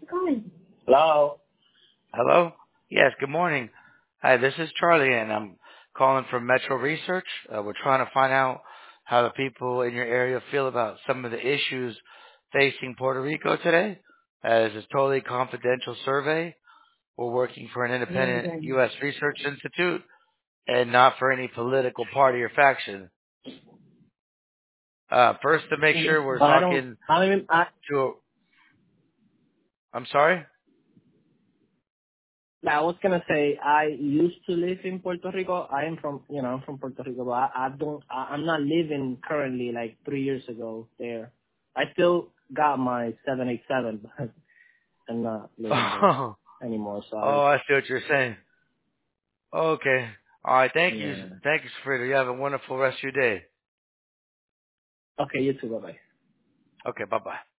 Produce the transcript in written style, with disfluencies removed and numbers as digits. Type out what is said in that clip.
Hello. Hello? Yes, good morning. Hi, this is Charlie, and I'm calling from Metro Research. We're trying to find out how the people in your area feel about some of the issues facing Puerto Rico today. As a totally confidential survey, we're working for an independent U.S. research institute and not for any political party or faction. First, to make sure we're But talking I don't even, I'm sorry? I was gonna say, I used to live in Puerto Rico. I'm from Puerto Rico, but I'm not living currently like 3 years ago there. I still got my 787, but I'm not living there anymore, Oh, sorry. I see what you're saying. Okay. All right. Thank you. Yeah. Thank you, Frida. You have a wonderful rest of your day. Okay, you too, bye bye. Okay. Bye-bye.